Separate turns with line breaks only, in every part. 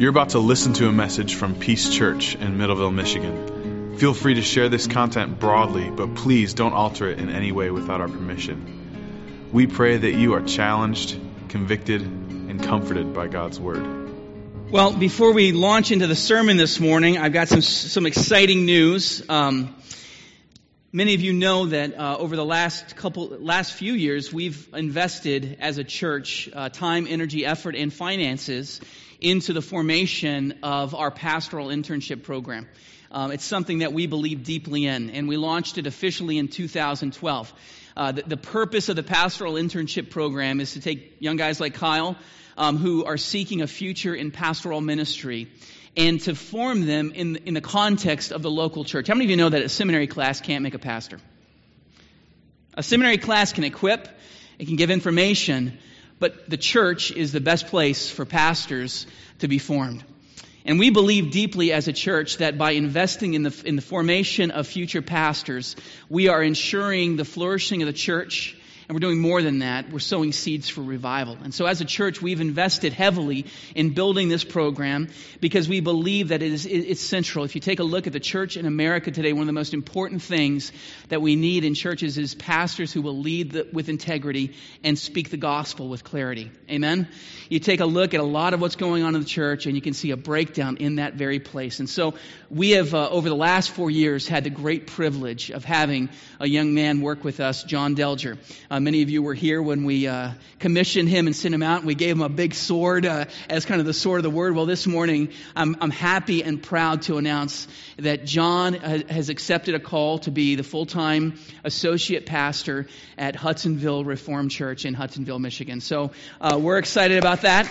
You're about to listen to a message from Peace Church in Middleville, Michigan. Feel free to share this content broadly, but please don't alter it in any way without our permission. We pray that you are challenged, convicted, and comforted by God's Word.
Well, before we launch into the sermon this morning, I've got some exciting news. Many of you know that over the last few years, we've invested as a church time, energy, effort, and finances into the formation of our pastoral internship program. It's something that we believe deeply in, and we launched it officially in 2012. The purpose of the pastoral internship program is to take young guys like Kyle, who are seeking a future in pastoral ministry, and to form them in the context of the local church. How many of you know that a seminary class can't make a pastor? A seminary class can equip, it can give information, but the church is the best place for pastors to be formed. And we believe deeply as a church that by investing in the formation of future pastors, we are ensuring the flourishing of the church. And we're doing more than that. We're sowing seeds for revival. And so as a church, we've invested heavily in building this program because we believe that it's central. If you take a look at the church in America today, one of the most important things that we need in churches is pastors who will lead with integrity and speak the gospel with clarity. Amen? You take a look at a lot of what's going on in the church and you can see a breakdown in that very place. And so we have, over the last 4 years, had the great privilege of having a young man work with us, John Delger. Many of you were here when we commissioned him and sent him out. And we gave him a big sword as kind of the sword of the word. Well, this morning, I'm happy and proud to announce that John has accepted a call to be the full-time associate pastor at Hudsonville Reformed Church in Hudsonville, Michigan. So we're excited about that.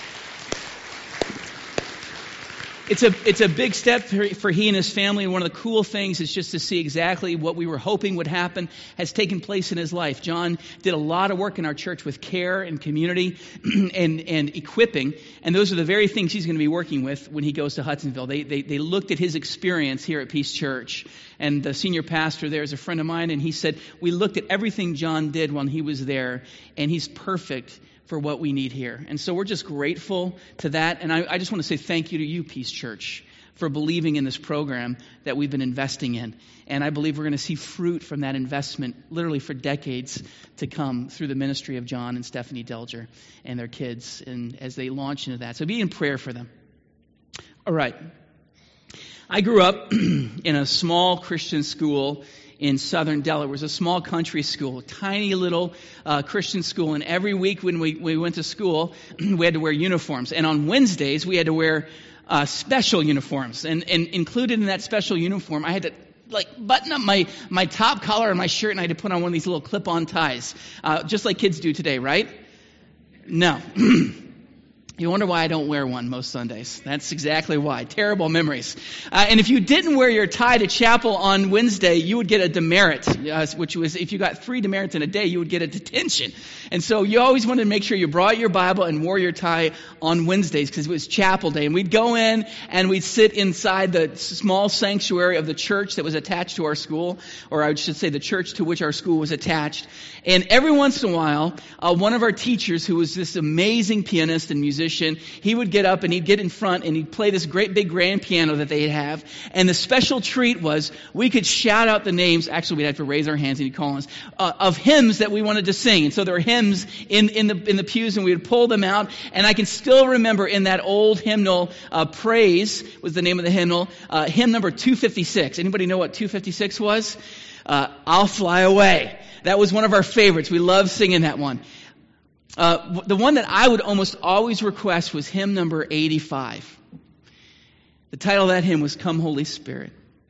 It's a big step for he and his family, and one of the cool things is just to see exactly what we were hoping would happen has taken place in his life. John did a lot of work in our church with care and community and equipping, and those are the very things he's going to be working with when he goes to Hudsonville. They looked at his experience here at Peace Church, and the senior pastor there is a friend of mine, and he said, we looked at everything John did when he was there, and he's perfect for what we need here. And so we're just grateful to that. And I just want to say thank you to you, Peace Church, for believing in this program that we've been investing in. And I believe we're going to see fruit from that investment literally for decades to come through the ministry of John and Stephanie Delger and their kids and as they launch into that. So be in prayer for them. All right. I grew up in a small Christian school in southern Delaware. It was a small country school, a tiny little Christian school. And every week when we went to school, we had to wear uniforms. And on Wednesdays, we had to wear special uniforms. And included in that special uniform, I had to button up my top collar on my shirt, and I had to put on one of these little clip-on ties, just like kids do today, right? No. You wonder why I don't wear one most Sundays. That's exactly why. Terrible memories. And if you didn't wear your tie to chapel on Wednesday, you would get a demerit, which was, if you got 3 demerits in a day, you would get a detention. And so you always wanted to make sure you brought your Bible and wore your tie on Wednesdays because it was chapel day. And we'd go in and we'd sit inside the small sanctuary of the church that was attached to our school, or I should say the church to which our school was attached. And every once in a while, one of our teachers, who was this amazing pianist and musician, he would get up and he'd get in front and he'd play this great big grand piano that they'd have. And the special treat was we could shout out the names. Actually, we'd have to raise our hands and he'd call us of hymns that we wanted to sing. And so there were hymns in the pews, and we would pull them out. And I can still remember in that old hymnal, Praise was the name of the hymnal, hymn number 256. Anybody know what 256 was? I'll Fly Away. That was one of our favorites. We loved singing that one. The one that I would almost always request was hymn number 85. The title of that hymn was Come Holy Spirit.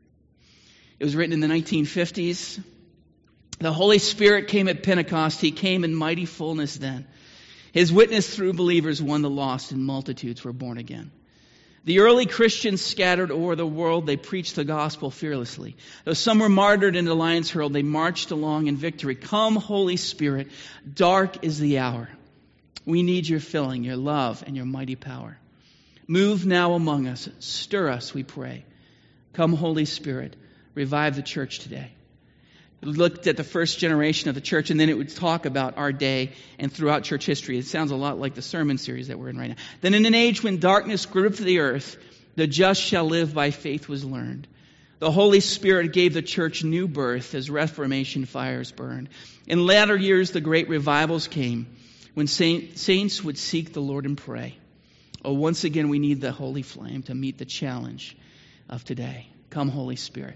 It was written in the 1950s. The Holy Spirit came at Pentecost. He came in mighty fullness then. His witness through believers won the lost, and multitudes were born again. The early Christians scattered over the world, they preached the gospel fearlessly. Though some were martyred and the lions hurled, they marched along in victory. Come, Holy Spirit, dark is the hour. We need your filling, your love, and your mighty power. Move now among us. Stir us, we pray. Come, Holy Spirit, revive the church today. It looked at the first generation of the church, and then it would talk about our day and throughout church history. It sounds a lot like the sermon series that we're in right now. Then in an age when darkness gripped the earth, the just shall live by faith was learned. The Holy Spirit gave the church new birth as Reformation fires burned. In latter years, the great revivals came when saints would seek the Lord and pray. Oh, once again, we need the holy flame to meet the challenge of today. Come, Holy Spirit.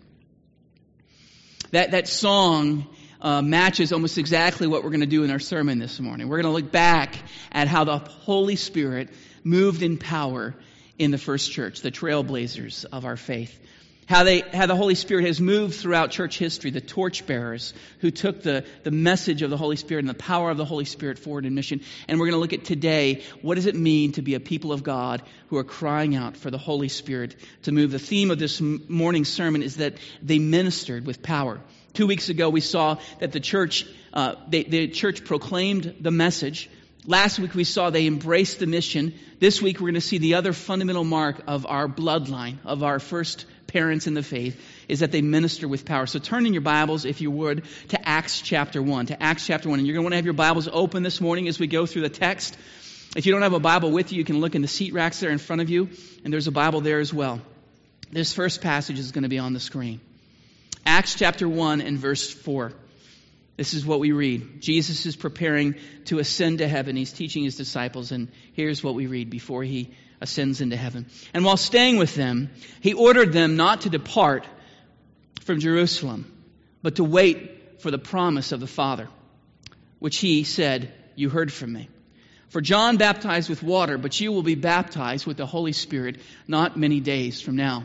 That song matches almost exactly what we're going to do in our sermon this morning. We're going to look back at how the Holy Spirit moved in power in the first church, the trailblazers of our faith. How the Holy Spirit has moved throughout church history, the torchbearers who took the message of the Holy Spirit and the power of the Holy Spirit forward in mission. And we're going to look at today, what does it mean to be a people of God who are crying out for the Holy Spirit to move? The theme of this morning's sermon is that they ministered with power. 2 weeks ago, we saw that the church proclaimed the message. Last week, we saw they embraced the mission. This week, we're going to see the other fundamental mark of our bloodline, of our first parents in the faith, is that they minister with power. So turn in your Bibles, if you would, to Acts chapter 1. To Acts chapter 1. And you're going to want to have your Bibles open this morning as we go through the text. If you don't have a Bible with you, you can look in the seat racks there in front of you, and there's a Bible there as well. This first passage is going to be on the screen. Acts chapter 1 and verse 4. This is what we read. Jesus is preparing to ascend to heaven. He's teaching his disciples, and here's what we read before he ascends into heaven. And while staying with them, he ordered them not to depart from Jerusalem, but to wait for the promise of the Father, which he said, "You heard from me. For John baptized with water, but you will be baptized with the Holy Spirit not many days from now."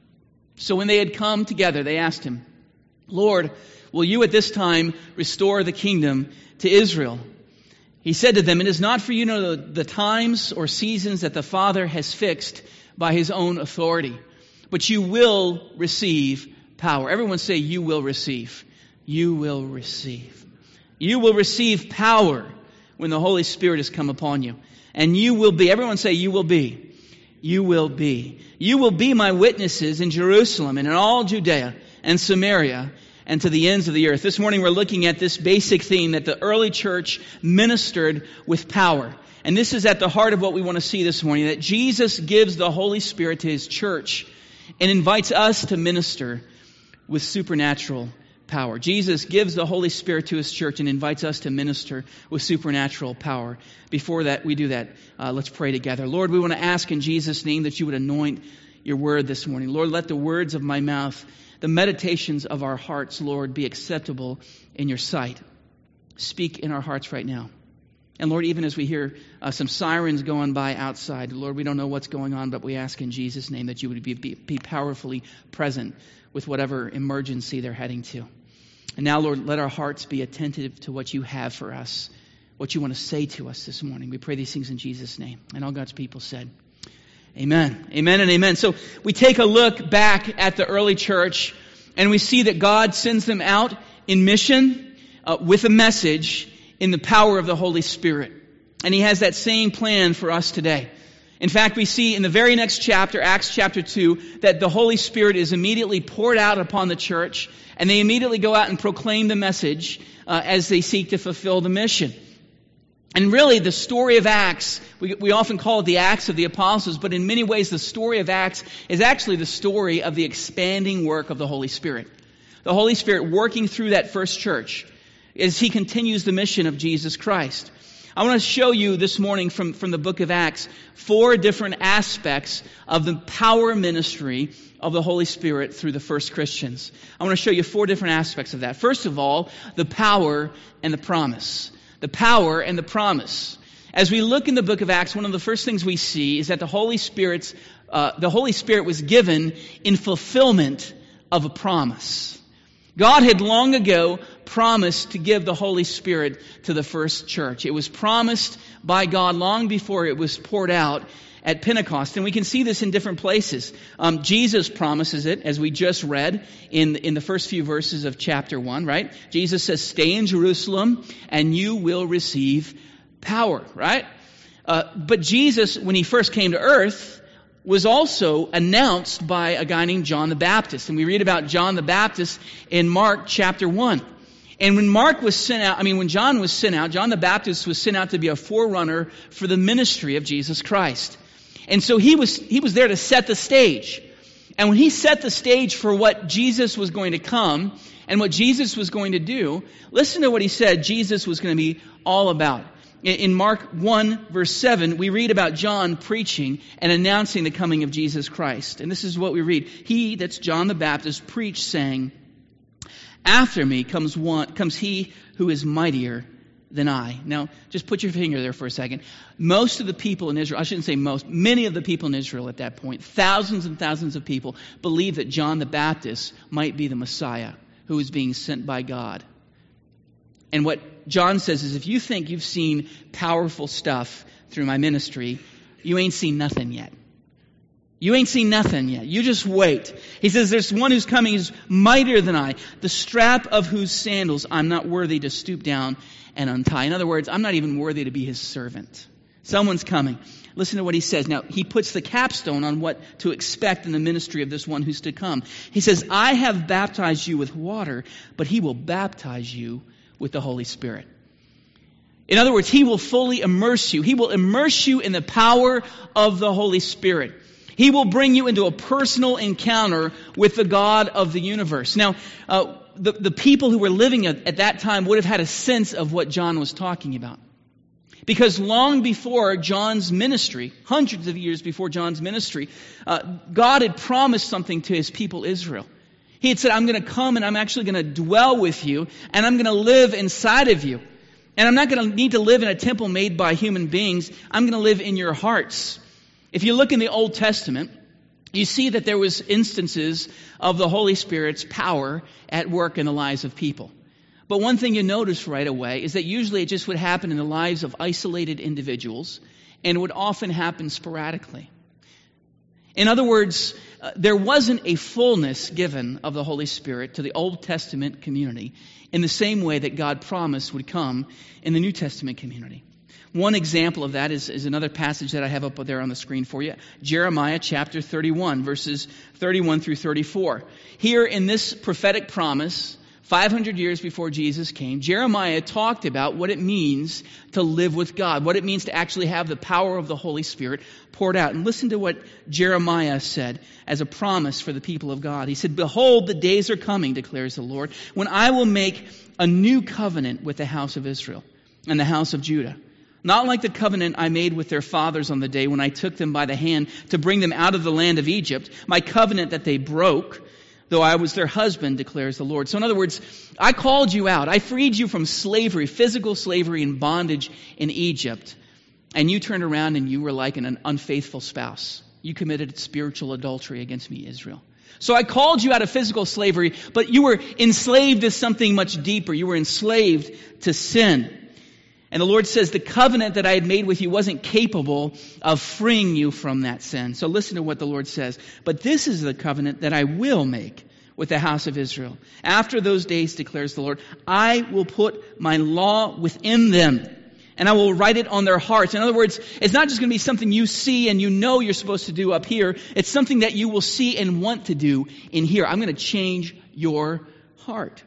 So when they had come together, they asked him, "Lord, will you at this time restore the kingdom to Israel?" He said to them, "It is not for you to know the times or seasons that the Father has fixed by his own authority, but you will receive power." Everyone say, "You will receive." You will receive. You will receive power when the Holy Spirit has come upon you. And you will be. Everyone say, "You will be." You will be. You will be my witnesses in Jerusalem and in all Judea and Samaria and to the ends of the earth. This morning we're looking at this basic theme that the early church ministered with power. And this is at the heart of what we want to see this morning, that Jesus gives the Holy Spirit to his church and invites us to minister with supernatural power. Jesus gives the Holy Spirit to his church and invites us to minister with supernatural power. Before that, we do that, let's pray together. Lord, we want to ask in Jesus' name that you would anoint your word this morning. Lord, let the words of my mouth, the meditations of our hearts, Lord, be acceptable in your sight. Speak in our hearts right now. And Lord, even as we hear some sirens going by outside, Lord, we don't know what's going on, but we ask in Jesus' name that you would be powerfully present with whatever emergency they're heading to. And now, Lord, let our hearts be attentive to what you have for us, what you want to say to us this morning. We pray these things in Jesus' name. And all God's people said, amen. Amen and amen. So we take a look back at the early church, and we see that God sends them out in mission with a message in the power of the Holy Spirit. And he has that same plan for us today. In fact, we see in the very next chapter, Acts chapter 2, that the Holy Spirit is immediately poured out upon the church, and they immediately go out and proclaim the message as they seek to fulfill the mission. And really, the story of Acts, we often call it the Acts of the Apostles, but in many ways, the story of Acts is actually the story of the expanding work of the Holy Spirit. The Holy Spirit working through that first church as he continues the mission of Jesus Christ. I want to show you this morning from the book of Acts 4 different aspects of the power ministry of the Holy Spirit through the first Christians. I want to show you 4 different aspects of that. First of all, the power and the promise. The power and the promise. As we look in the book of Acts, one of the first things we see is that the Holy Spirit was given in fulfillment of a promise. God had long ago promised to give the Holy Spirit to the first church. It was promised by God long before it was poured out at Pentecost. And we can see this in different places. Jesus promises it, as we just read in the first few verses of chapter 1, right? Jesus says, "Stay in Jerusalem and you will receive power," right? But Jesus, when he first came to earth, was also announced by a guy named John the Baptist. And we read about John the Baptist in Mark chapter 1. And when when John was sent out, John the Baptist was sent out to be a forerunner for the ministry of Jesus Christ. And so he was there to set the stage. And when he set the stage for what Jesus was going to come and what Jesus was going to do, listen to what he said Jesus was going to be all about. In Mark 1, verse 7, we read about John preaching and announcing the coming of Jesus Christ. And this is what we read. He, that's John the Baptist, preached, saying, "After me comes he who is mightier than I." Now, just put your finger there for a second. Most of the people in Israel, I shouldn't say most, many of the people in Israel at that point, thousands and thousands of people, believed that John the Baptist might be the Messiah who was being sent by God. And what John says is, if you think you've seen powerful stuff through my ministry, you ain't seen nothing yet. You ain't seen nothing yet. You just wait. He says, there's one who's coming who's mightier than I, the strap of whose sandals I'm not worthy to stoop down and untie. In other words, I'm not even worthy to be his servant. Someone's coming. Listen to what he says. Now, he puts the capstone on what to expect in the ministry of this one who's to come. He says, I have baptized you with water, but he will baptize you with the Holy Spirit. In other words, he will fully immerse you. He will immerse you in the power of the Holy Spirit. He will bring you into a personal encounter with the God of the universe. Now, the people who were living at that time would have had a sense of what John was talking about. Because long before John's ministry, hundreds of years before John's ministry, God had promised something to his people Israel. He had said, I'm going to come and I'm actually going to dwell with you and I'm going to live inside of you. And I'm not going to need to live in a temple made by human beings. I'm going to live in your hearts. If you look in the Old Testament, you see that there was instances of the Holy Spirit's power at work in the lives of people. But one thing you notice right away is that usually it just would happen in the lives of isolated individuals, and it would often happen sporadically. In other words, there wasn't a fullness given of the Holy Spirit to the Old Testament community in the same way that God promised would come in the New Testament community. One example of that is another passage that I have up there on the screen for you. Jeremiah chapter 31, verses 31 through 34. Here in this prophetic promise, 500 years before Jesus came, Jeremiah talked about what it means to live with God, what it means to actually have the power of the Holy Spirit poured out. And listen to what Jeremiah said as a promise for the people of God. He said, "Behold, the days are coming, declares the Lord, when I will make a new covenant with the house of Israel and the house of Judah. Not like the covenant I made with their fathers on the day when I took them by the hand to bring them out of the land of Egypt, my covenant that they broke, though I was their husband, declares the Lord." So in other words, I called you out. I freed you from slavery, physical slavery and bondage in Egypt. And you turned around and you were like an unfaithful spouse. You committed spiritual adultery against me, Israel. So I called you out of physical slavery, but you were enslaved to something much deeper. You were enslaved to sin. And the Lord says the covenant that I had made with you wasn't capable of freeing you from that sin. So listen to what the Lord says. "But this is the covenant that I will make with the house of Israel. After those days, declares the Lord, I will put my law within them, and I will write it on their hearts." In other words, it's not just going to be something you see and you know you're supposed to do up here. It's something that you will see and want to do in here. I'm going to change your heart.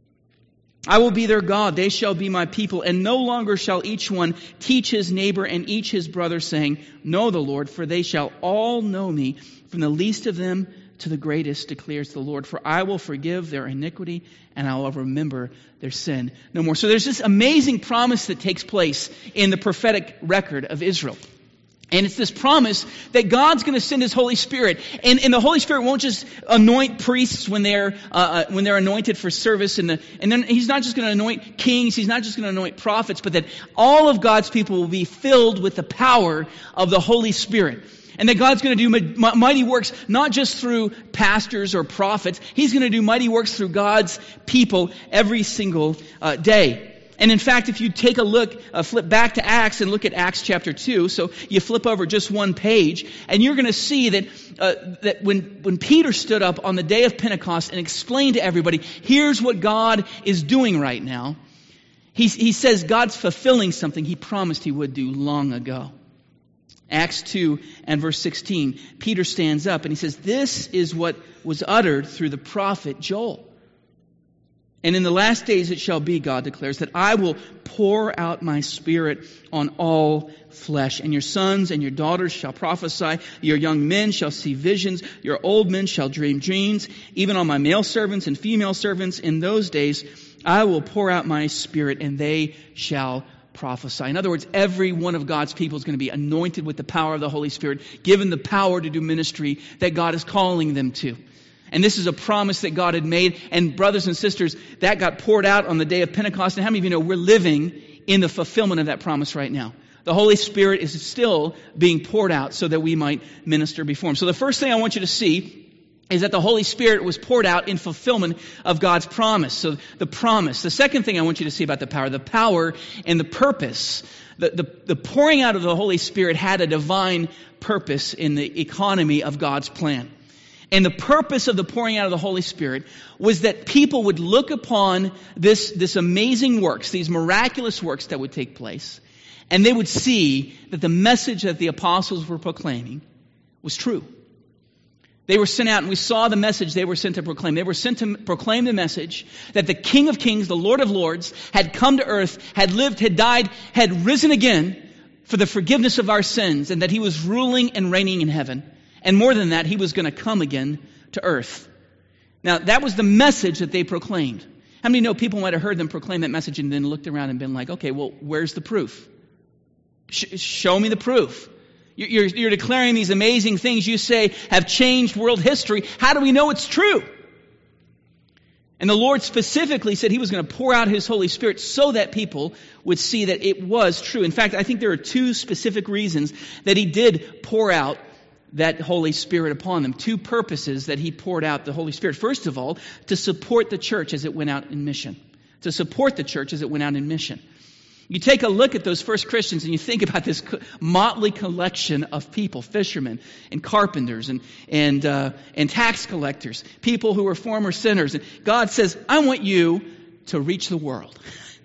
"I will be their God, they shall be my people, and no longer shall each one teach his neighbor and each his brother, saying, Know the Lord, for they shall all know me, from the least of them to the greatest, declares the Lord. For I will forgive their iniquity, and I will remember their sin no more." So there's this amazing promise that takes place in the prophetic record of Israel. And it's this promise that God's going to send His Holy Spirit. And the Holy Spirit won't just anoint priests when they're anointed for service. And then He's not just going to anoint kings. He's not just going to anoint prophets. But that all of God's people will be filled with the power of the Holy Spirit. And that God's going to do mighty works, not just through pastors or prophets. He's going to do mighty works through God's people every single day. And in fact, if you take a look, flip back to Acts and look at Acts chapter 2, so you flip over just one page, and you're going to see that when Peter stood up on the day of Pentecost and explained to everybody, here's what God is doing right now, he says God's fulfilling something He promised He would do long ago. Acts 2 and verse 16, Peter stands up and he says, this is what was uttered through the prophet Joel. And in the last days it shall be, God declares, that I will pour out my Spirit on all flesh. And your sons and your daughters shall prophesy. Your young men shall see visions. Your old men shall dream dreams. Even on my male servants and female servants in those days, I will pour out my Spirit and they shall prophesy. In other words, every one of God's people is going to be anointed with the power of the Holy Spirit, given the power to do ministry that God is calling them to. And this is a promise that God had made. And brothers and sisters, that got poured out on the day of Pentecost. And how many of you know we're living in the fulfillment of that promise right now? The Holy Spirit is still being poured out so that we might minister before Him. So the first thing I want you to see is that the Holy Spirit was poured out in fulfillment of God's promise. So the promise. The second thing I want you to see about the power and the purpose. The pouring out of the Holy Spirit had a divine purpose in the economy of God's plan. And the purpose of the pouring out of the Holy Spirit was that people would look upon this amazing works, these miraculous works that would take place, and they would see that the message that the apostles were proclaiming was true. They were sent out, and we saw the message they were sent to proclaim. They were sent to proclaim the message that the King of Kings, the Lord of Lords, had come to earth, had lived, had died, had risen again for the forgiveness of our sins, and that He was ruling and reigning in heaven. And more than that, He was going to come again to earth. Now, that was the message that they proclaimed. How many know people might have heard them proclaim that message and then looked around and been like, okay, well, where's the proof? Show me the proof. You're declaring these amazing things you say have changed world history. How do we know it's true? And the Lord specifically said He was going to pour out His Holy Spirit so that people would see that it was true. In fact, I think there are two specific reasons that He did pour out that Holy Spirit upon them. Two purposes that He poured out the Holy Spirit. First of all, to support the church as it went out in mission. To support the church as it went out in mission. You take a look at those first Christians and you think about this motley collection of people, fishermen and carpenters and tax collectors, people who were former sinners. And God says, I want you to reach the world.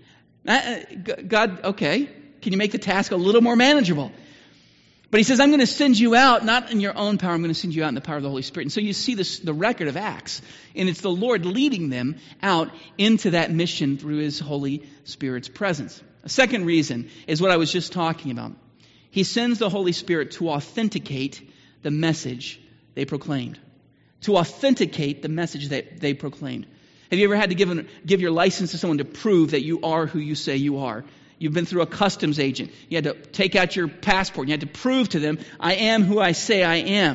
God, okay, can you make the task a little more manageable? But He says, I'm going to send you out, not in your own power, I'm going to send you out in the power of the Holy Spirit. And so you see the record of Acts, and it's the Lord leading them out into that mission through His Holy Spirit's presence. A second reason is what I was just talking about. He sends the Holy Spirit to authenticate the message they proclaimed. To authenticate the message that they proclaimed. Have you ever had to give your license to someone to prove that you are who you say you are? You've been through a customs agent. You had to take out your passport. You had to prove to them, I am who I say I am.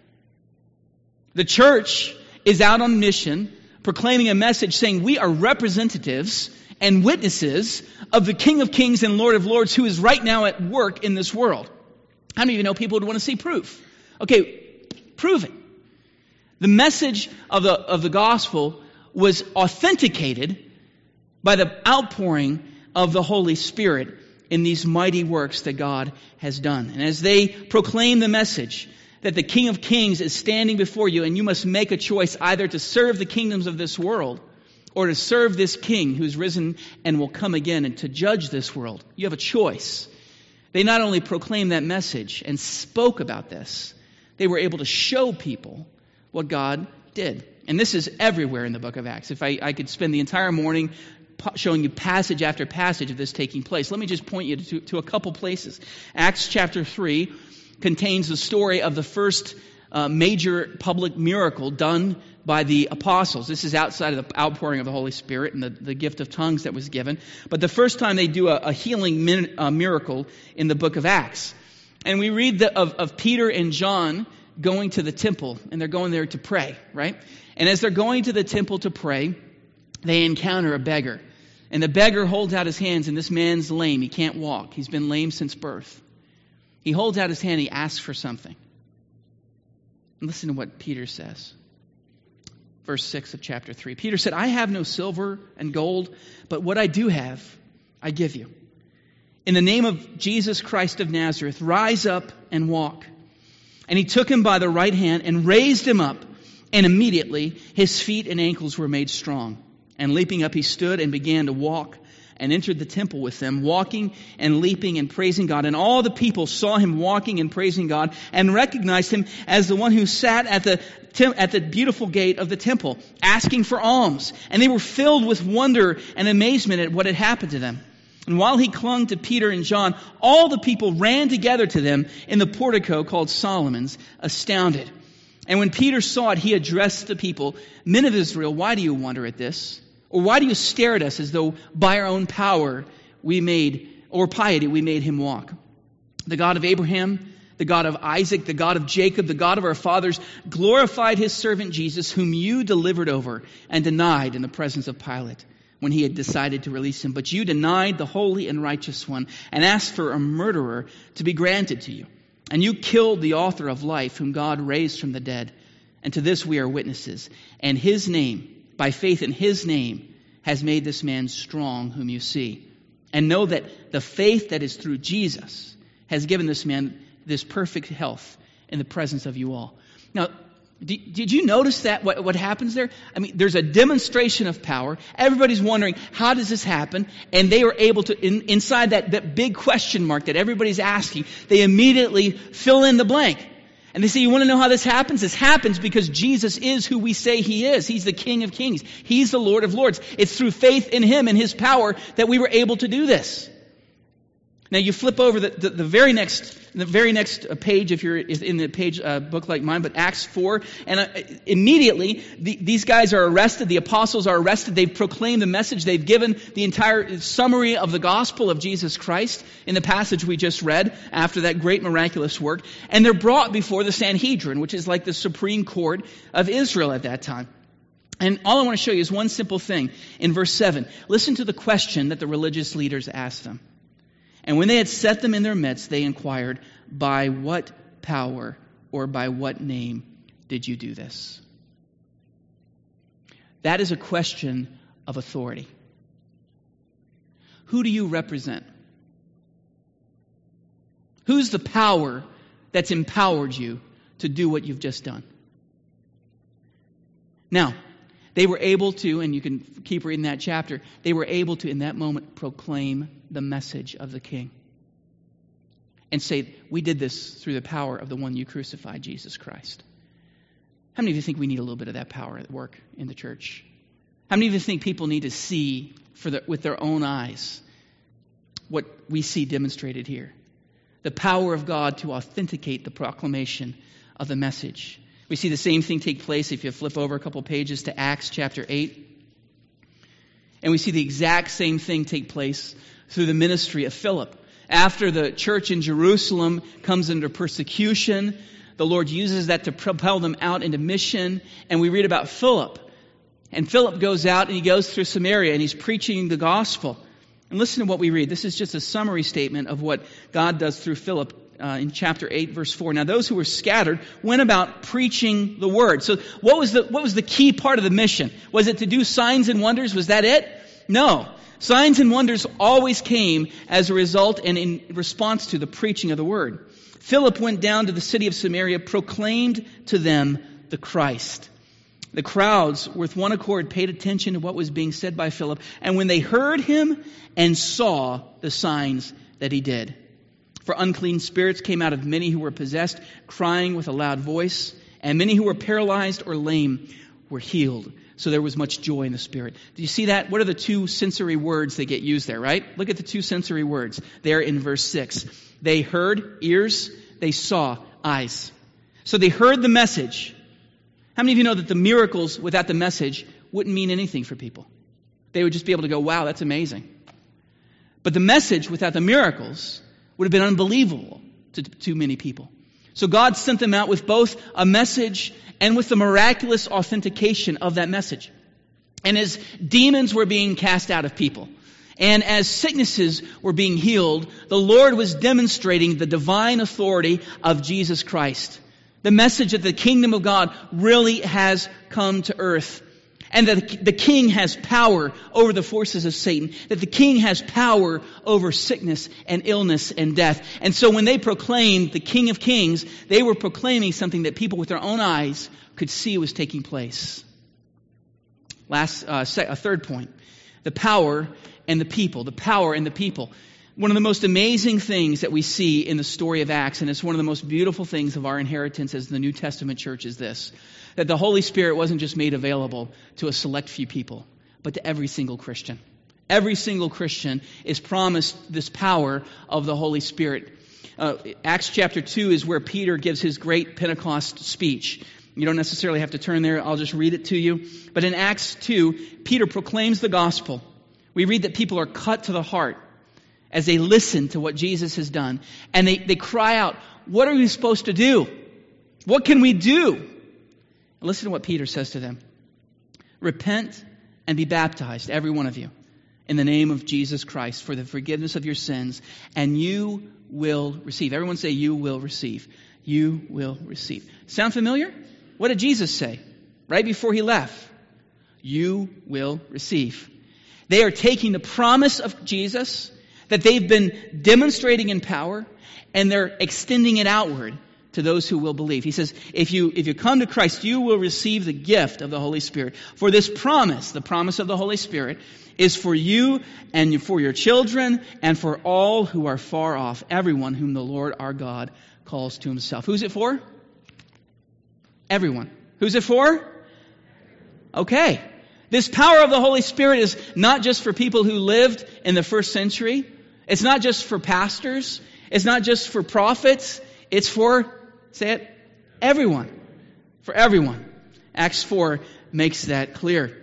The church is out on mission, proclaiming a message saying we are representatives and witnesses of the King of Kings and Lord of Lords who is right now at work in this world. How many of you know people would want to see proof? Okay, prove it. The message of the gospel was authenticated by the outpouring of the Holy Spirit in these mighty works that God has done. And as they proclaim the message that the King of Kings is standing before you and you must make a choice either to serve the kingdoms of this world or to serve this King who's risen and will come again and to judge this world. You have a choice. They not only proclaimed that message and spoke about this, they were able to show people what God did. And this is everywhere in the book of Acts. If I could spend the entire morning showing you passage after passage of this taking place, let me just point you to a couple places. Acts chapter 3 contains the story of the first major public miracle done by the apostles. This is outside of the outpouring of the Holy Spirit and the gift of tongues that was given. But the first time they do a healing miracle in the book of Acts. And we read of Peter and John going to the temple, and they're going there to pray, right? And as they're going to the temple to pray, they encounter a beggar. And the beggar holds out his hands, and this man's lame. He can't walk. He's been lame since birth. He holds out his hand, he asks for something. And listen to what Peter says. Verse 6 of chapter 3. Peter said, I have no silver and gold, but what I do have, I give you. In the name of Jesus Christ of Nazareth, rise up and walk. And he took him by the right hand and raised him up. And immediately his feet and ankles were made strong. And leaping up, he stood and began to walk. and entered the temple with them, walking and leaping and praising God. And all the people saw him walking and praising God and recognized him as the one who sat at the beautiful gate of the temple, asking for alms. And they were filled with wonder and amazement at what had happened to them. And while he clung to Peter and John, all the people ran together to them in the portico called Solomon's, astounded. And when Peter saw it, he addressed the people, "Men of Israel, why do you wonder at this? Or why do you stare at us as though by our own power or piety we made him walk? The God of Abraham, the God of Isaac, the God of Jacob, the God of our fathers, glorified his servant Jesus, whom you delivered over and denied in the presence of Pilate when he had decided to release him. But you denied the holy and righteous one and asked for a murderer to be granted to you. And you killed the author of life, whom God raised from the dead. And to this we are witnesses. And his name, by faith in his name, has made this man strong whom you see. And know that the faith that is through Jesus has given this man this perfect health in the presence of you all." Now, did you notice that what happens there? I mean, there's a demonstration of power. Everybody's wondering, how does this happen? And they were able to, inside that big question mark that everybody's asking, they immediately fill in the blank. And they say, you want to know how this happens? This happens because Jesus is who we say he is. He's the King of Kings. He's the Lord of Lords. It's through faith in him and his power that we were able to do this. Now you flip over the very next page, if you're in the page book like mine, but Acts 4, and immediately these guys are arrested. The apostles are arrested. They've proclaimed the message. They've given the entire summary of the gospel of Jesus Christ in the passage we just read after that great miraculous work, and they're brought before the Sanhedrin, which is like the supreme court of Israel at that time. And all I want to show you is one simple thing. In verse 7, listen to the question that the religious leaders asked them. And when they had set them in their midst, they inquired, "By what power or by what name did you do this?" That is a question of authority. Who do you represent? Who's the power that's empowered you to do what you've just done? Now, they were able to, and you can keep reading that chapter, they were able to, in that moment, proclaim the message of the King. And say, we did this through the power of the one you crucified, Jesus Christ. How many of you think we need a little bit of that power at work in the church? How many of you think people need to see with their own eyes what we see demonstrated here? The power of God to authenticate the proclamation of the message. We see the same thing take place if you flip over a couple pages to Acts chapter 8. And we see the exact same thing take place through the ministry of Philip. After the church in Jerusalem comes under persecution, the Lord uses that to propel them out into mission. And we read about Philip. And Philip goes out and he goes through Samaria and he's preaching the gospel. And listen to what we read. This is just a summary statement of what God does through Philip in chapter 8, verse 4. Now those who were scattered went about preaching the word. So what was the key part of the mission? Was it to do signs and wonders? Was that it? No. Signs and wonders always came as a result and in response to the preaching of the word. Philip went down to the city of Samaria, proclaimed to them the Christ. The crowds, with one accord, paid attention to what was being said by Philip, and when they heard him and saw the signs that he did. For unclean spirits came out of many who were possessed, crying with a loud voice, and many who were paralyzed or lame were healed. So there was much joy in the Spirit. Do you see that? What are the two sensory words that get used there, right? Look at the two sensory words there in verse 6. They heard, ears. They saw, eyes. So they heard the message. How many of you know that the miracles without the message wouldn't mean anything for people? They would just be able to go, wow, that's amazing. But the message without the miracles would have been unbelievable to many people. So God sent them out with both a message and with the miraculous authentication of that message. And as demons were being cast out of people, and as sicknesses were being healed, the Lord was demonstrating the divine authority of Jesus Christ. The message that the kingdom of God really has come to earth. And that the king has power over the forces of Satan. That the king has power over sickness and illness and death. And so when they proclaimed the King of Kings, they were proclaiming something that people with their own eyes could see was taking place. A third point. The power and the people. The power and the people. One of the most amazing things that we see in the story of Acts, and it's one of the most beautiful things of our inheritance as the New Testament church, is this: that the Holy Spirit wasn't just made available to a select few people, but to every single Christian. Every single Christian is promised this power of the Holy Spirit. Acts chapter 2 is where Peter gives his great Pentecost speech. You don't necessarily have to turn there. I'll just read it to you. But in Acts 2, Peter proclaims the gospel. We read that people are cut to the heart as they listen to what Jesus has done. And they cry out, what are we supposed to do? What can we do? And listen to what Peter says to them. Repent and be baptized, every one of you, in the name of Jesus Christ for the forgiveness of your sins, and you will receive. Everyone say, you will receive. You will receive. Sound familiar? What did Jesus say right before he left? You will receive. They are taking the promise of Jesus that they've been demonstrating in power, and they're extending it outward to those who will believe. He says, if you come to Christ, you will receive the gift of the Holy Spirit. For this promise, the promise of the Holy Spirit, is for you and for your children and for all who are far off, everyone whom the Lord our God calls to himself. Who's it for? Everyone. Who's it for? Okay. This power of the Holy Spirit is not just for people who lived in the first century. It's not just for pastors. It's not just for prophets. It's for, say it, everyone. For everyone. Acts 4 makes that clear.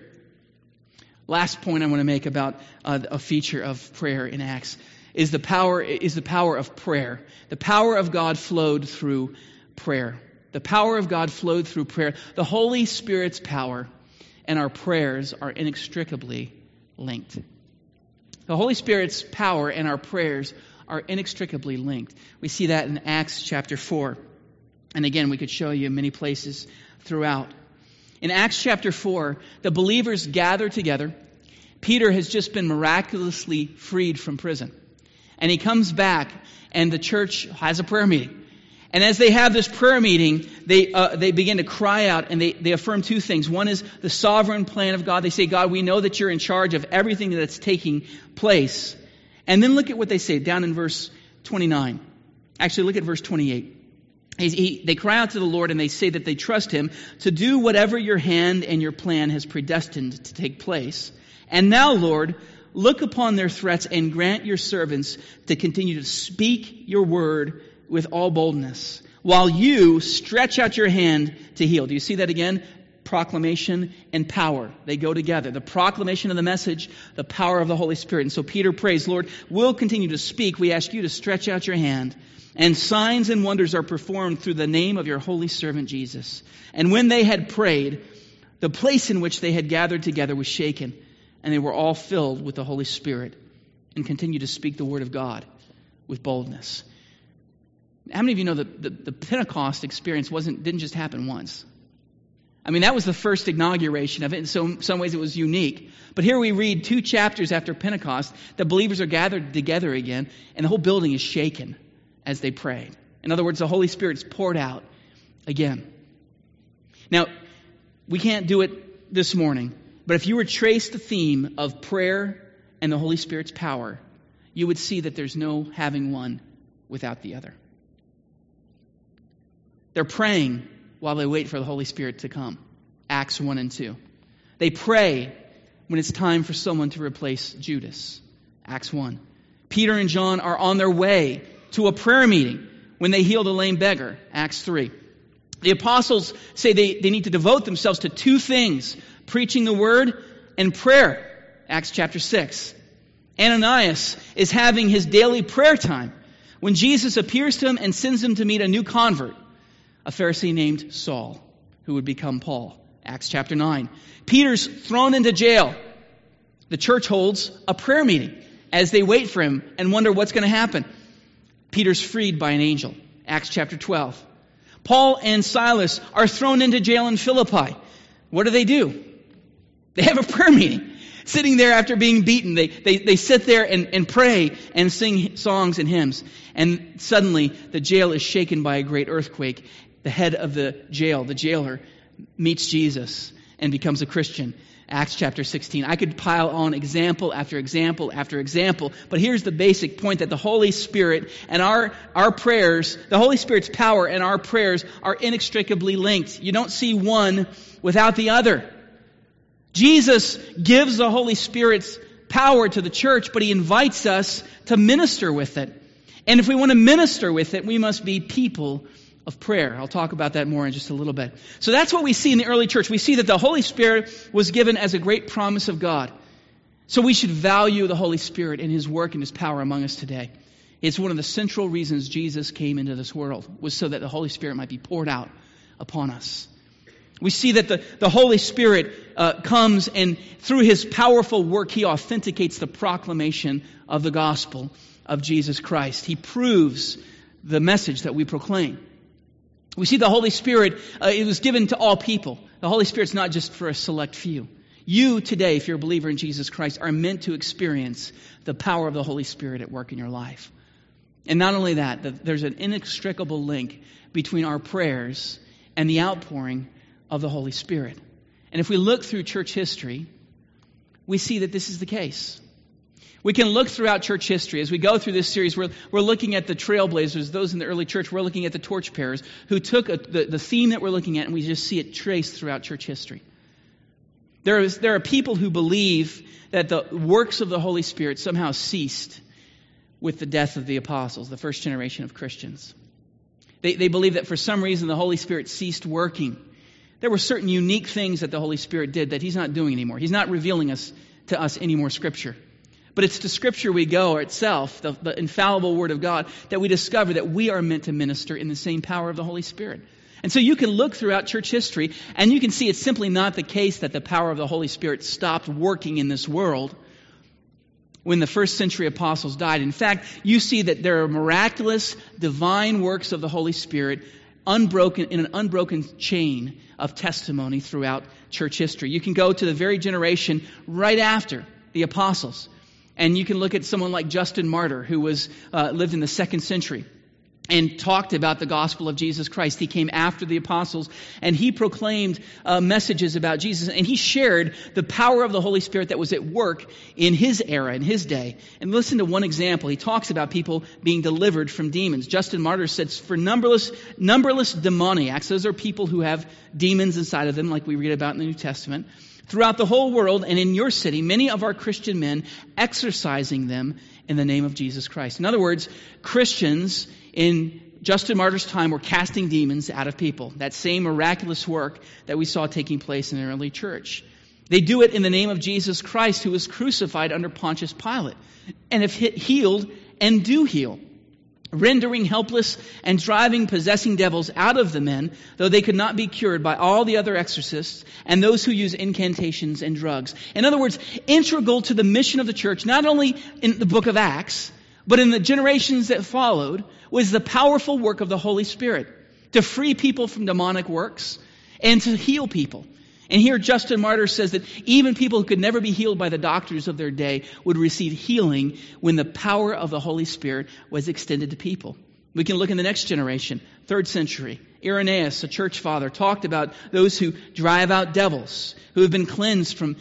Last point I want to make about a feature of prayer in Acts is the power of prayer. The power of God flowed through prayer. The power of God flowed through prayer. The Holy Spirit's power and our prayers are inextricably linked. The Holy Spirit's power and our prayers are inextricably linked. We see that in Acts chapter 4. And again, we could show you in many places throughout. In Acts chapter 4, the believers gather together. Peter has just been miraculously freed from prison. And he comes back, and the church has a prayer meeting. And as they have this prayer meeting, they begin to cry out, and they affirm two things. One is the sovereign plan of God. They say, God, we know that you're in charge of everything that's taking place. And then look at what they say down in verse 29. Actually, look at verse 28. They cry out to the Lord, and they say that they trust Him to do whatever your hand and your plan has predestined to take place. And now, Lord, look upon their threats and grant your servants to continue to speak your word with all boldness, while you stretch out your hand to heal. Do you see that again? Proclamation and power. They go together. The proclamation of the message, the power of the Holy Spirit. And so Peter prays, Lord, we'll continue to speak. We ask you to stretch out your hand. And signs and wonders are performed through the name of your holy servant Jesus. And when they had prayed, the place in which they had gathered together was shaken, and they were all filled with the Holy Spirit and continued to speak the word of God with boldness. How many of you know that the Pentecost experience didn't just happen once? I mean, that was the first inauguration of it. In some ways it was unique. But here we read 2 chapters after Pentecost, the believers are gathered together again, and the whole building is shaken as they pray. In other words, the Holy Spirit's poured out again. Now, we can't do it this morning, but if you were to trace the theme of prayer and the Holy Spirit's power, you would see that there's no having one without the other. They're praying while they wait for the Holy Spirit to come. Acts 1 and 2. They pray when it's time for someone to replace Judas. Acts 1. Peter and John are on their way to a prayer meeting when they healed a lame beggar. Acts 3. The apostles say they need to devote themselves to 2 things: preaching the word and prayer. Acts chapter 6. Ananias is having his daily prayer time when Jesus appears to him and sends him to meet a new convert, a Pharisee named Saul, who would become Paul. Acts chapter 9. Peter's thrown into jail. The church holds a prayer meeting as they wait for him and wonder what's going to happen. Peter's freed by an angel. Acts chapter 12. Paul and Silas are thrown into jail in Philippi. What do? They have a prayer meeting. Sitting there after being beaten, they sit there and pray and sing songs and hymns. And suddenly the jail is shaken by a great earthquake. The head of the jail, the jailer, meets Jesus and becomes a Christian. Acts chapter 16. I could pile on example after example after example, but here's the basic point, that the Holy Spirit and our prayers, the Holy Spirit's power and our prayers are inextricably linked. You don't see one without the other. Jesus gives the Holy Spirit's power to the church, but He invites us to minister with it. And if we want to minister with it, we must be people of prayer. I'll talk about that more in just a little bit. So that's what we see in the early church. We see that the Holy Spirit was given as a great promise of God. So we should value the Holy Spirit and His work and His power among us today. It's one of the central reasons Jesus came into this world, was so that the Holy Spirit might be poured out upon us. We see that the Holy Spirit comes, and through His powerful work, He authenticates the proclamation of the gospel of Jesus Christ. He proves the message that we proclaim. We see the Holy Spirit, it was given to all people. The Holy Spirit's not just for a select few. You today, if you're a believer in Jesus Christ, are meant to experience the power of the Holy Spirit at work in your life. And not only that there's an inextricable link between our prayers and the outpouring of the Holy Spirit. And if we look through church history, we see that this is the case. We can look throughout church history. As we go through this series, we're looking at the trailblazers, those in the early church. We're looking at the torchbearers who took the theme that we're looking at, and we just see it traced throughout church history. There are people who believe that the works of the Holy Spirit somehow ceased with the death of the apostles, the first generation of Christians. They believe that for some reason the Holy Spirit ceased working. There were certain unique things that the Holy Spirit did that He's not doing anymore. He's not revealing to us any more Scripture. But it's to Scripture we go itself, the infallible Word of God, that we discover that we are meant to minister in the same power of the Holy Spirit. And so you can look throughout church history, and you can see it's simply not the case that the power of the Holy Spirit stopped working in this world when the first century apostles died. In fact, you see that there are miraculous, divine works of the Holy Spirit in an unbroken chain of testimony throughout church history. You can go to the very generation right after the apostles. And you can look at someone like Justin Martyr, who lived in the 2nd century and talked about the gospel of Jesus Christ. He came after the apostles, and he proclaimed messages about Jesus, and he shared the power of the Holy Spirit that was at work in his era, in his day. And listen to one example. He talks about people being delivered from demons. Justin Martyr says, for numberless demoniacs, those are people who have demons inside of them, like we read about in the New Testament, throughout the whole world and in your city, many of our Christian men exercising them in the name of Jesus Christ. In other words, Christians in Justin Martyr's time were casting demons out of people. That same miraculous work that we saw taking place in the early church. They do it in the name of Jesus Christ, who was crucified under Pontius Pilate, and have healed and do heal, rendering helpless and driving possessing devils out of the men, though they could not be cured by all the other exorcists and those who use incantations and drugs. In other words, integral to the mission of the church, not only in the book of Acts, but in the generations that followed, was the powerful work of the Holy Spirit to free people from demonic works and to heal people. And here Justin Martyr says that even people who could never be healed by the doctors of their day would receive healing when the power of the Holy Spirit was extended to people. We can look in the next generation, 3rd century. Irenaeus, a church father, talked about those who drive out devils, who have been cleansed from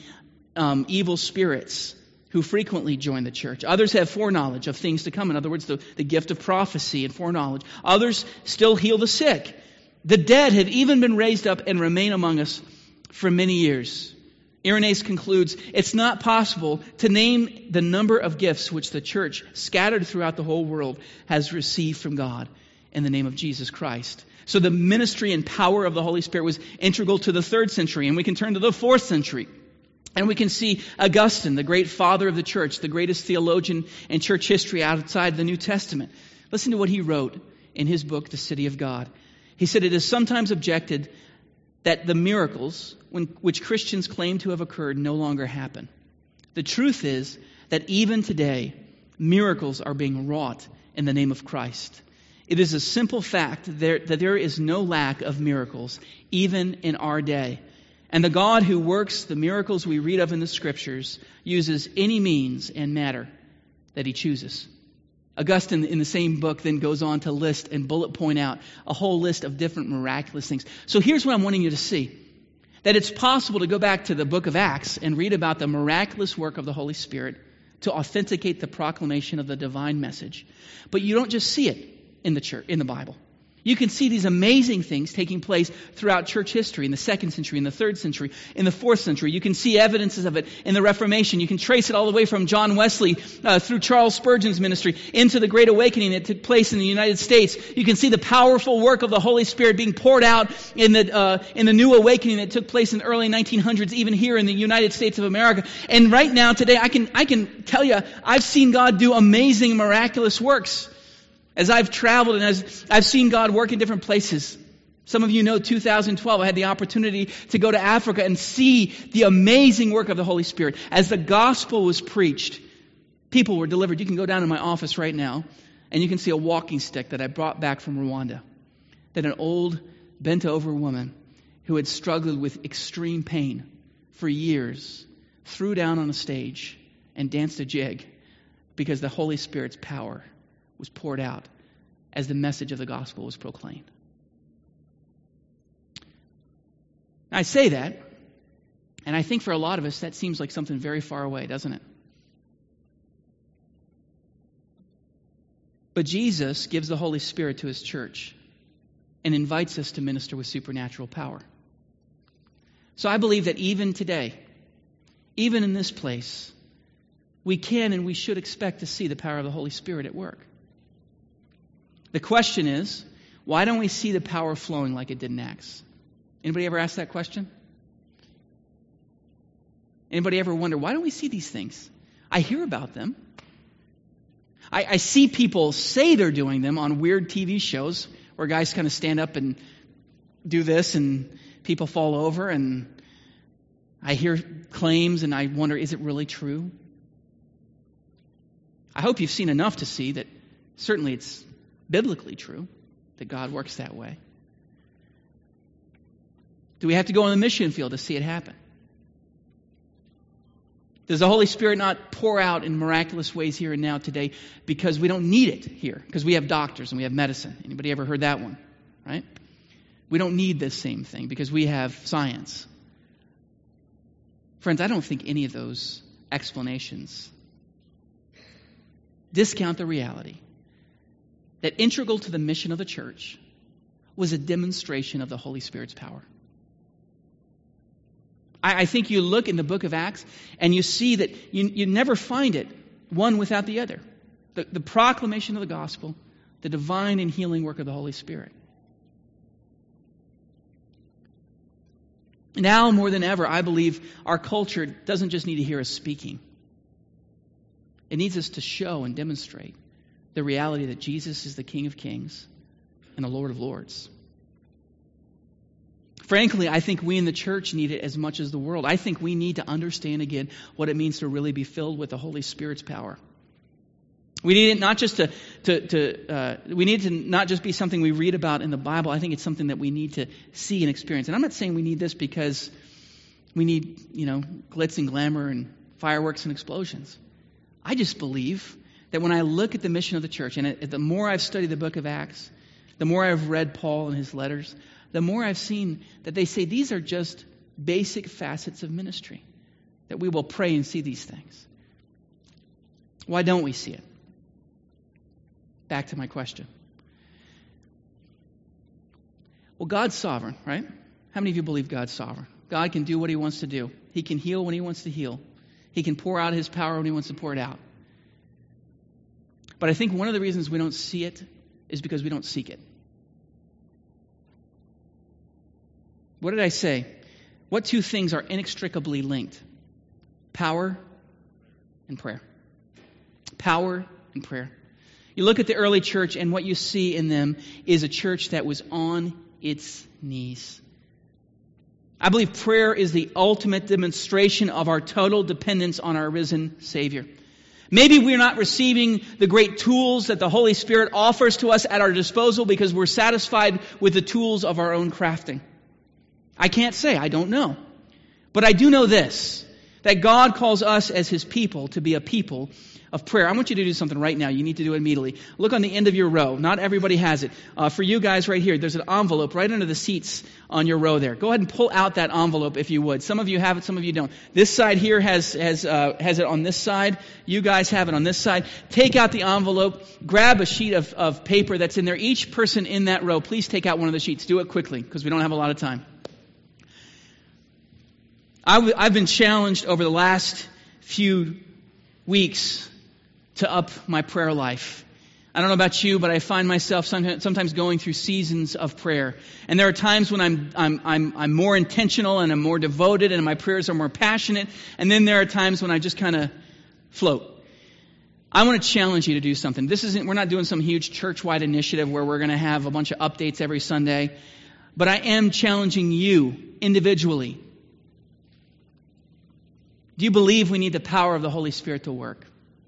evil spirits, who frequently join the church. Others have foreknowledge of things to come. In other words, the gift of prophecy and foreknowledge. Others still heal the sick. The dead have even been raised up and remain among us for many years. Irenaeus concludes, it's not possible to name the number of gifts which the church, scattered throughout the whole world, has received from God in the name of Jesus Christ. So the ministry and power of the Holy Spirit was integral to the 3rd century, and we can turn to the 4th century. And we can see Augustine, the great father of the church, the greatest theologian in church history outside the New Testament. Listen to what he wrote in his book, The City of God. He said, it is sometimes objected that the miracles which Christians claim to have occurred no longer happen. The truth is that even today, miracles are being wrought in the name of Christ. It is a simple fact that there is no lack of miracles, even in our day. And the God who works the miracles we read of in the Scriptures uses any means and matter that He chooses. Augustine, in the same book, then goes on to list and bullet point out a whole list of different miraculous things. So here's what I'm wanting you to see. That it's possible to go back to the book of Acts and read about the miraculous work of the Holy Spirit to authenticate the proclamation of the divine message. But you don't just see it in the church, in the Bible. You can see these amazing things taking place throughout church history in the 2nd century, in the 3rd century, in the 4th century. You can see evidences of it in the Reformation. You can trace it all the way from John Wesley through Charles Spurgeon's ministry into the Great Awakening that took place in the United States. You can see the powerful work of the Holy Spirit being poured out in the New Awakening that took place in the early 1900s, even here in the United States of America. And right now, today, I can tell you, I've seen God do amazing, miraculous works. As I've traveled and as I've seen God work in different places. Some of you know 2012, I had the opportunity to go to Africa and see the amazing work of the Holy Spirit. As the gospel was preached, people were delivered. You can go down to my office right now and you can see a walking stick that I brought back from Rwanda. That an old, bent-over woman who had struggled with extreme pain for years threw down on a stage and danced a jig because the Holy Spirit's power was poured out as the message of the gospel was proclaimed. I say that, and I think for a lot of us that seems like something very far away, doesn't it? But Jesus gives the Holy Spirit to His church and invites us to minister with supernatural power. So I believe that even today, even in this place, we can and we should expect to see the power of the Holy Spirit at work. The question is, why don't we see the power flowing like it did in Acts? Anybody ever ask that question? Anybody ever wonder, why don't we see these things? I hear about them. I see people say they're doing them on weird TV shows where guys kind of stand up and do this and people fall over, and I hear claims and I wonder, is it really true? I hope you've seen enough to see that certainly it's biblically true that God works that way. Do we have to go on the mission field to see it happen? Does the Holy Spirit not pour out in miraculous ways here and now today because we don't need it here? Because we have doctors and we have medicine. Anybody ever heard that one? Right? We don't need this same thing because we have science. Friends, I don't think any of those explanations discount the reality that integral to the mission of the church was a demonstration of the Holy Spirit's power. I think you look in the book of Acts and you see that you never find it one without the other. The proclamation of the gospel, the divine and healing work of the Holy Spirit. Now more than ever, I believe our culture doesn't just need to hear us speaking. It needs us to show and demonstrate the reality that Jesus is the King of Kings and the Lord of Lords. Frankly, I think we in the church need it as much as the world. I think we need to understand again what it means to really be filled with the Holy Spirit's power. We need it not just we need it to not just be something we read about in the Bible. I think it's something that we need to see and experience. And I'm not saying we need this because we need, glitz and glamour and fireworks and explosions. I just believe that when I look at the mission of the church, and the more I've studied the book of Acts, the more I've read Paul and his letters, the more I've seen that they say these are just basic facets of ministry, that we will pray and see these things. Why don't we see it? Back to my question. Well, God's sovereign, right? How many of you believe God's sovereign? God can do what He wants to do. He can heal when He wants to heal. He can pour out His power when He wants to pour it out. But I think one of the reasons we don't see it is because we don't seek it. What did I say? What two things are inextricably linked? Power and prayer. Power and prayer. You look at the early church and what you see in them is a church that was on its knees. I believe prayer is the ultimate demonstration of our total dependence on our risen Savior. Maybe we're not receiving the great tools that the Holy Spirit offers to us at our disposal because we're satisfied with the tools of our own crafting. I can't say, I don't know. But I do know this, that God calls us as His people to be a people of prayer. I want you to do something right now. You need to do it immediately. Look on the end of your row. Not everybody has it. For you guys right here, there's an envelope right under the seats on your row there. Go ahead and pull out that envelope if you would. Some of you have it, some of you don't. This side here has it on this side. You guys have it on this side. Take out the envelope. Grab a sheet of paper that's in there. Each person in that row, please take out one of the sheets. Do it quickly because we don't have a lot of time. I've been challenged over the last few weeks to up my prayer life. I don't know about you, but I find myself sometimes going through seasons of prayer. And there are times when I'm more intentional and I'm more devoted and my prayers are more passionate. And then there are times when I just kind of float. I want to challenge you to do something. We're not doing some huge church-wide initiative where we're going to have a bunch of updates every Sunday. But I am challenging you individually. Do you believe we need the power of the Holy Spirit to work?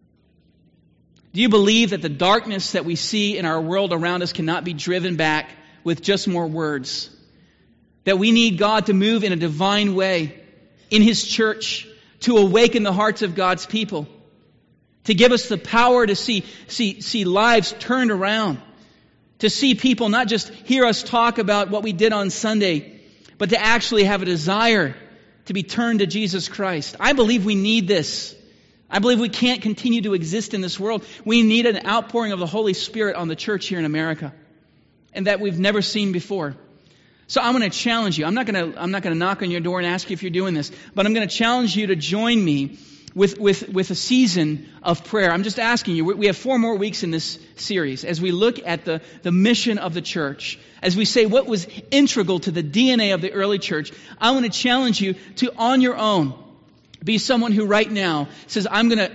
Do you believe that the darkness that we see in our world around us cannot be driven back with just more words? That we need God to move in a divine way in His church to awaken the hearts of God's people, to give us the power to see lives turned around, to see people not just hear us talk about what we did on Sunday, but to actually have a desire to be turned to Jesus Christ. I believe we need this. I believe we can't continue to exist in this world. We need an outpouring of the Holy Spirit on the church here in America, and that we've never seen before. So I'm going to challenge you. I'm not going to knock on your door and ask you if you're doing this, but I'm going to challenge you to join me with a season of prayer. I'm just asking you, we have 4 more weeks in this series as we look at the mission of the church, as we say what was integral to the DNA of the early church. I want to challenge you to, on your own, be someone who right now says, I'm going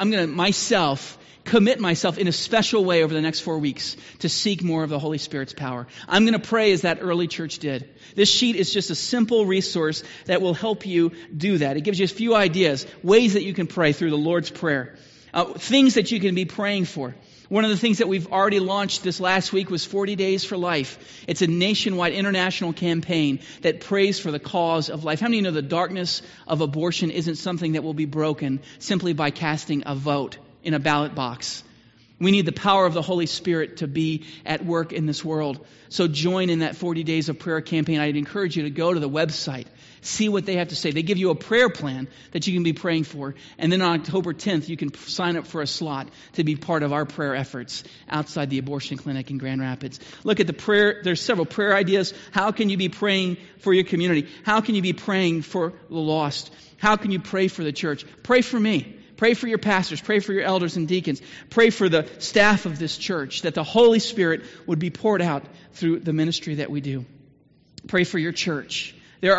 to commit myself in a special way over the next 4 weeks to seek more of the Holy Spirit's power. I'm going to pray as that early church did. This sheet is just a simple resource that will help you do that. It gives you a few ideas, ways that you can pray through the Lord's Prayer, things that you can be praying for. One of the things that we've already launched this last week was 40 Days for Life. It's a nationwide international campaign that prays for the cause of life. How many of you know the darkness of abortion isn't something that will be broken simply by casting a vote in a ballot box? We need the power of the Holy Spirit to be at work in this world. So join in that 40 Days of Prayer campaign. I'd encourage you to go to the website, see what they have to say. They give you a prayer plan that you can be praying for. And then on October 10th, you can sign up for a slot to be part of our prayer efforts outside the abortion clinic in Grand Rapids. Look at the prayer. There's several prayer ideas. How can you be praying for your community? How can you be praying for the lost? How can you pray for the church? Pray for me. Pray for your pastors. Pray for your elders and deacons. Pray for the staff of this church, that the Holy Spirit would be poured out through the ministry that we do. Pray for your church.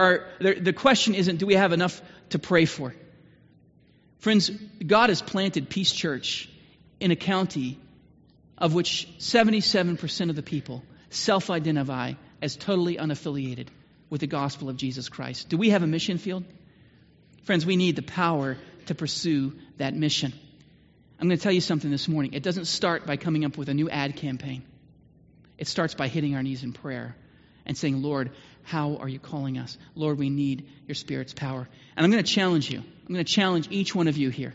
The question isn't, do we have enough to pray for? Friends, God has planted Peace Church in a county of which 77% of the people self-identify as totally unaffiliated with the gospel of Jesus Christ. Do we have a mission field? Friends, we need the power to pursue that mission. I'm going to tell you something this morning. It doesn't start by coming up with a new ad campaign. It starts by hitting our knees in prayer and saying, Lord, how are you calling us? Lord, we need your Spirit's power. And I'm going to challenge you. I'm going to challenge each one of you here.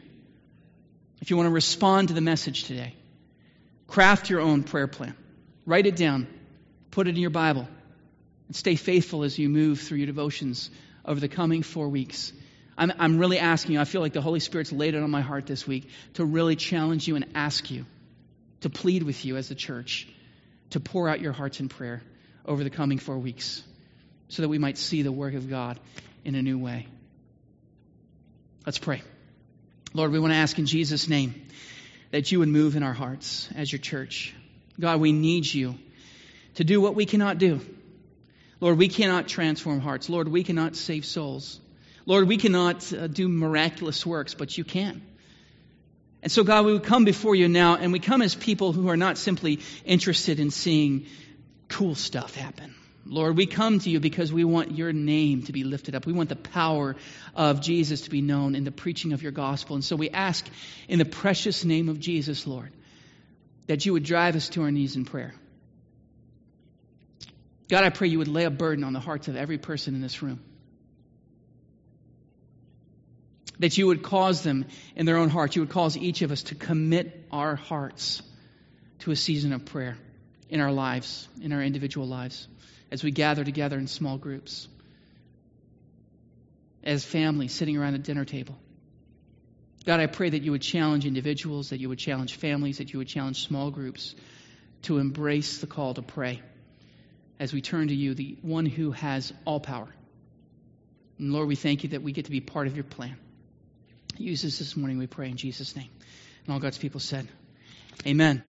If you want to respond to the message today, craft your own prayer plan. Write it down. Put it in your Bible. And stay faithful as you move through your devotions over the coming 4 weeks. I'm really asking you, I feel like the Holy Spirit's laid it on my heart this week to really challenge you and ask you, to plead with you as a church, to pour out your hearts in prayer over the coming 4 weeks so that we might see the work of God in a new way. Let's pray. Lord, we want to ask in Jesus' name that you would move in our hearts as your church. God, we need you to do what we cannot do. Lord, we cannot transform hearts. Lord, we cannot save souls. Lord, we cannot do miraculous works, but you can. And so, God, we would come before you now, and we come as people who are not simply interested in seeing cool stuff happen. Lord, we come to you because we want your name to be lifted up. We want the power of Jesus to be known in the preaching of your gospel. And so we ask in the precious name of Jesus, Lord, that you would drive us to our knees in prayer. God, I pray you would lay a burden on the hearts of every person in this room. that you would cause them in their own hearts. You would cause each of us to commit our hearts to a season of prayer in our lives, in our individual lives, as we gather together in small groups, as families sitting around a dinner table. God, I pray that you would challenge individuals, that you would challenge families, that you would challenge small groups to embrace the call to pray as we turn to you, the one who has all power. And Lord, we thank you that we get to be part of your plan. Use this morning, we pray in Jesus' name. And all God's people said, amen.